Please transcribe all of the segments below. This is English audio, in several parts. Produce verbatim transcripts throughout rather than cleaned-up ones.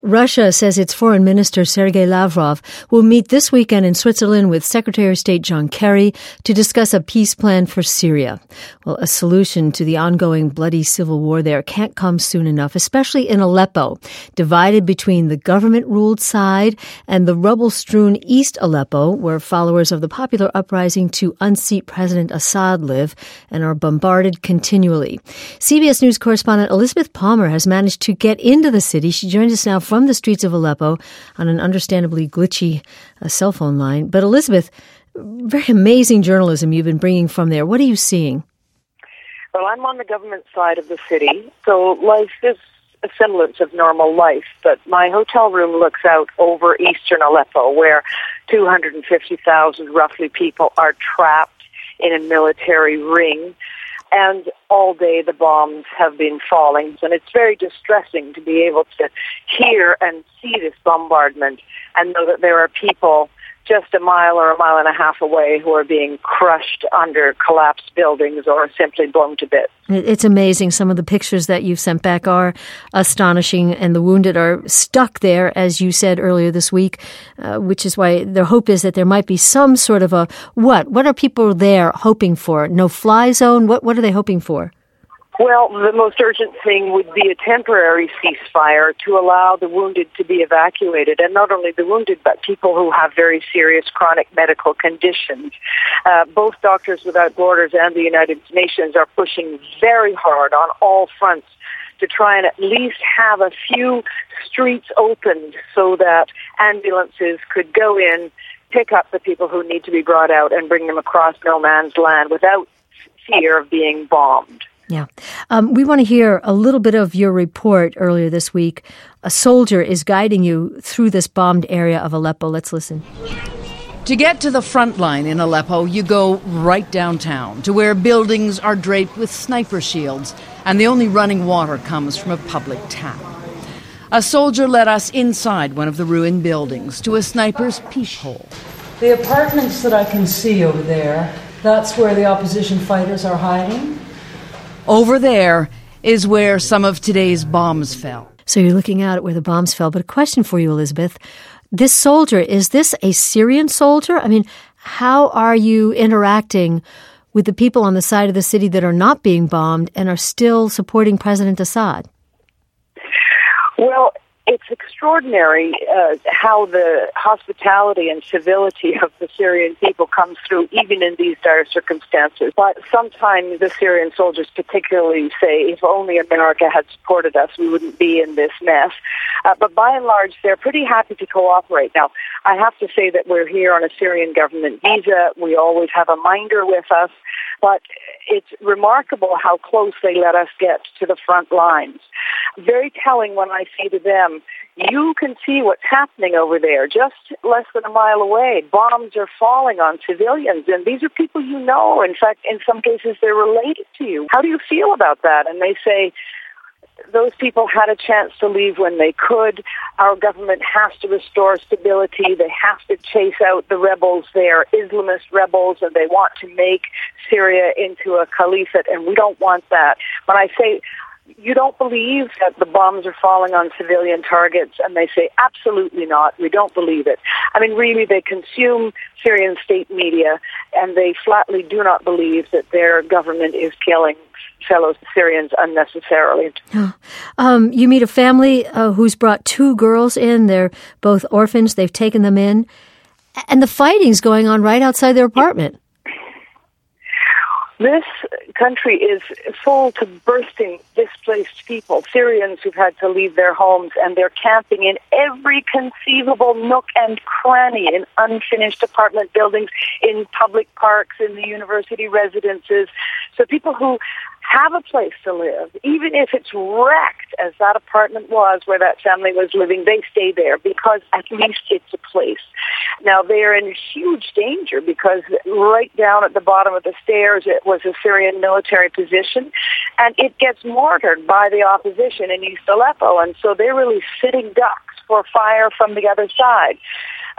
Russia says its Foreign Minister Sergei Lavrov will meet this weekend in Switzerland with Secretary of State John Kerry to discuss a peace plan for Syria. Well, a solution to the ongoing bloody civil war there can't come soon enough, especially in Aleppo, divided between the government-ruled side and the rubble-strewn East Aleppo, where followers of the popular uprising to unseat President Assad live and are bombarded continually. C B S News correspondent Elizabeth Palmer has managed to get into the city. She joins us now from the streets of Aleppo on an understandably glitchy uh, cell phone line. But Elizabeth, very amazing journalism you've been bringing from there. What are you seeing? Well, I'm on the government side of the city, so life is a semblance of normal life. But my hotel room looks out over eastern Aleppo, where two hundred fifty thousand roughly people are trapped in a military ring. And all day the bombs have been falling. And it's very distressing to be able to hear and see this bombardment and know that there are people just a mile or a mile and a half away who are being crushed under collapsed buildings or simply blown to bits. It's amazing. Some of the pictures that you've sent back are astonishing, and the wounded are stuck there, as you said earlier this week, uh, which is why their hope is that there might be some sort of a, what? What are people there hoping for? No-fly zone? What, what are they hoping for? Well, the most urgent thing would be a temporary ceasefire to allow the wounded to be evacuated, and not only the wounded, but people who have very serious chronic medical conditions. Uh, both Doctors Without Borders and the United Nations are pushing very hard on all fronts to try and at least have a few streets opened so that ambulances could go in, pick up the people who need to be brought out, and bring them across no man's land without fear of being bombed. Yeah. Um, we want to hear a little bit of your report earlier this week. A soldier is guiding you through this bombed area of Aleppo. Let's listen. To get to the front line in Aleppo, you go right downtown to where buildings are draped with sniper shields and the only running water comes from a public tap. A soldier led us inside one of the ruined buildings to a sniper's peephole. The apartments that I can see over there, that's where the opposition fighters are hiding. Over there is where some of today's bombs fell. So you're looking out at where the bombs fell. But a question for you, Elizabeth. This soldier, is this a Syrian soldier? I mean, how are you interacting with the people on the side of the city that are not being bombed and are still supporting President Assad? Well, it's extraordinary uh, how the hospitality and civility of the Syrian people comes through even in these dire circumstances. But sometimes the Syrian soldiers particularly say, if only America had supported us, we wouldn't be in this mess. Uh, but by and large, they're pretty happy to cooperate. Now, I have to say that we're here on a Syrian government visa. We always have a minder with us. But it's remarkable how close they let us get to the front lines. Very telling when I say to them, you can see what's happening over there, just less than a mile away. Bombs are falling on civilians, and these are people you know. In fact, in some cases, they're related to you. How do you feel about that? And they say, those people had a chance to leave when they could. Our government has to restore stability. They have to chase out the rebels. They are Islamist rebels, and they want to make Syria into a caliphate, and we don't want that. When I say, you don't believe that the bombs are falling on civilian targets, and they say, absolutely not, we don't believe it. I mean, really, they consume Syrian state media, and they flatly do not believe that their government is killing fellow Syrians unnecessarily. Oh. Um, you meet a family uh, who's brought two girls in. They're both orphans. They've taken them in. And the fighting's going on right outside their apartment. This country is full to bursting displaced people, Syrians who've had to leave their homes, and they're camping in every conceivable nook and cranny in unfinished apartment buildings, in public parks, in the university residences. So people who have a place to live, even if it's wrecked, as that apartment was where that family was living, they stay there because at least it's a place. Now, they are in huge danger because right down at the bottom of the stairs, it was a Syrian military position, and it gets mortared by the opposition in East Aleppo, and so they're really sitting ducks for fire from the other side.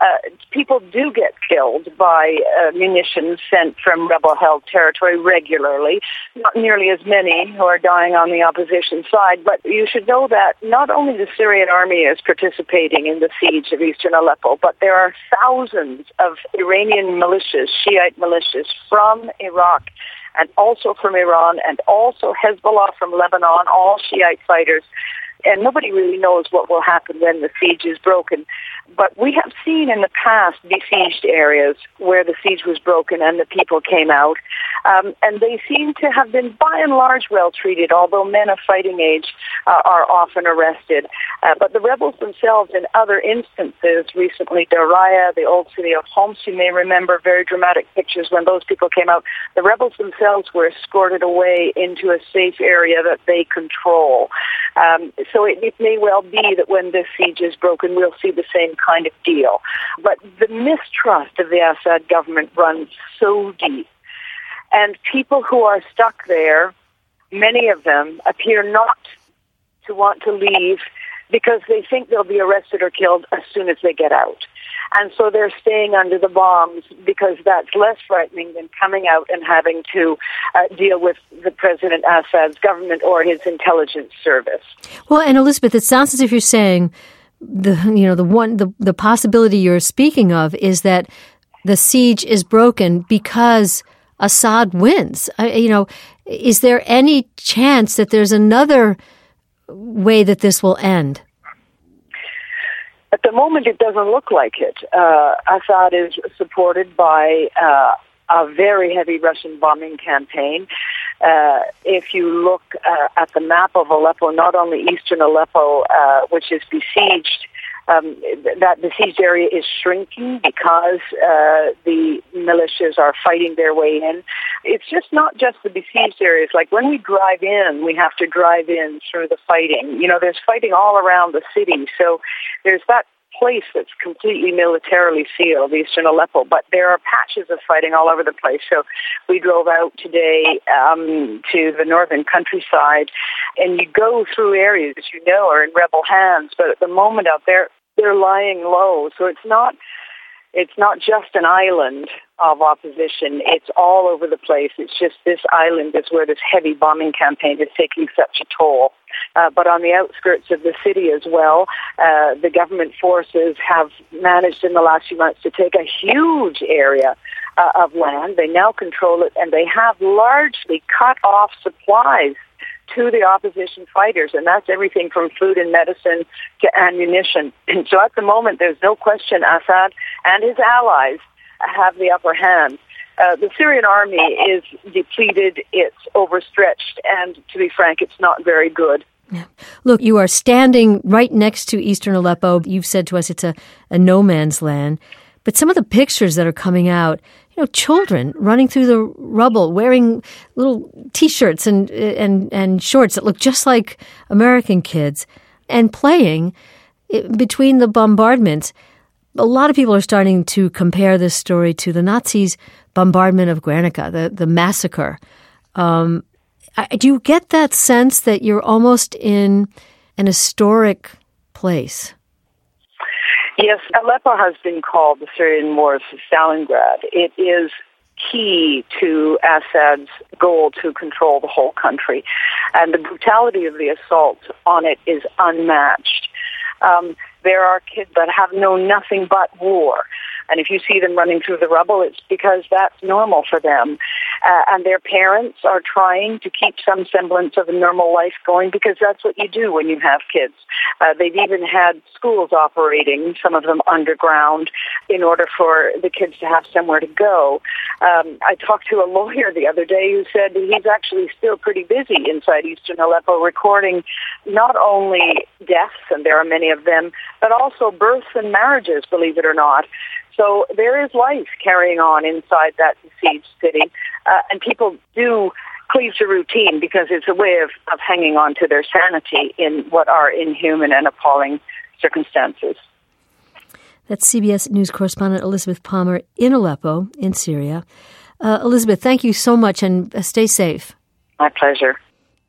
Uh, people do get killed by uh, munitions sent from rebel-held territory regularly. Not nearly as many who are dying on the opposition side, but you should know that not only the Syrian army is participating in the siege of eastern Aleppo, but there are thousands of Iranian militias, Shiite militias from Iraq and also from Iran and also Hezbollah from Lebanon, all Shiite fighters. And nobody really knows what will happen when the siege is broken. But we have seen in the past besieged areas where the siege was broken and the people came out. Um, and they seem to have been, by and large, well treated, although men of fighting age uh, are often arrested. Uh, but the rebels themselves, in other instances, recently Daraya, the old city of Homs, you may remember very dramatic pictures when those people came out. The rebels themselves were escorted away into a safe area that they control. Um, so it, it may well be that when this siege is broken, we'll see the same kind of deal. But the mistrust of the Assad government runs so deep. And people who are stuck there, many of them appear not to want to leave because they think they'll be arrested or killed as soon as they get out. And so they're staying under the bombs because that's less frightening than coming out and having to uh, deal with the President Assad's government or his intelligence service. Well, and Elizabeth, it sounds as if you're saying the you know the one the, the possibility you're speaking of is that the siege is broken because Assad wins. I, you know, is there any chance that there's another way that this will end? At the moment, it doesn't look like it. Uh, Assad is supported by uh, a very heavy Russian bombing campaign. Uh, if you look uh, at the map of Aleppo, not only eastern Aleppo, uh, which is besieged, um, that besieged area is shrinking because uh, the militias are fighting their way in. It's just not just the besieged areas. Like when we drive in, we have to drive in through the fighting. You know, there's fighting all around the city. So there's that place that's completely militarily sealed, eastern Aleppo, but there are patches of fighting all over the place. So we drove out today um, to the northern countryside, and you go through areas that you know are in rebel hands, but at the moment out there, they're lying low. So it's not it's not just an island of opposition. It's all over the place. It's just this island is where this heavy bombing campaign is taking such a toll. Uh, but on the outskirts of the city as well, uh, the government forces have managed in the last few months to take a huge area uh, of land. They now control it, and they have largely cut off supplies to the opposition fighters, and that's everything from food and medicine to ammunition. And so at the moment, there's no question Assad and his allies have the upper hand. Uh, the Syrian army is depleted, it's overstretched, and to be frank, it's not very good. Yeah. Look, you are standing right next to eastern Aleppo. You've said to us it's a, a no man's land. But some of the pictures that are coming out, you know, children running through the rubble, wearing little T-shirts and and and shorts that look just like American kids, and playing between the bombardments. A lot of people are starting to compare this story to the Nazis' bombardment of Guernica, the, the massacre. Um, do you get that sense that you're almost in an historic place? Yes, Aleppo has been called the Syrian Moors of Stalingrad. It is key to Assad's goal to control the whole country. And the brutality of the assault on it is unmatched. Um, there are kids that have known nothing but war. And if you see them running through the rubble, it's because that's normal for them. Uh, and their parents are trying to keep some semblance of a normal life going because that's what you do when you have kids. Uh, they've even had schools operating, some of them underground, in order for the kids to have somewhere to go. Um, I talked to a lawyer the other day who said he's actually still pretty busy inside eastern Aleppo recording not only deaths, and there are many of them, but also births and marriages, believe it or not. So there is life carrying on inside that besieged city, uh, and people do cleave to routine because it's a way of, of hanging on to their sanity in what are inhuman and appalling circumstances. That's C B S News correspondent Elizabeth Palmer in Aleppo, in Syria. Uh, Elizabeth, thank you so much, and uh, stay safe. My pleasure.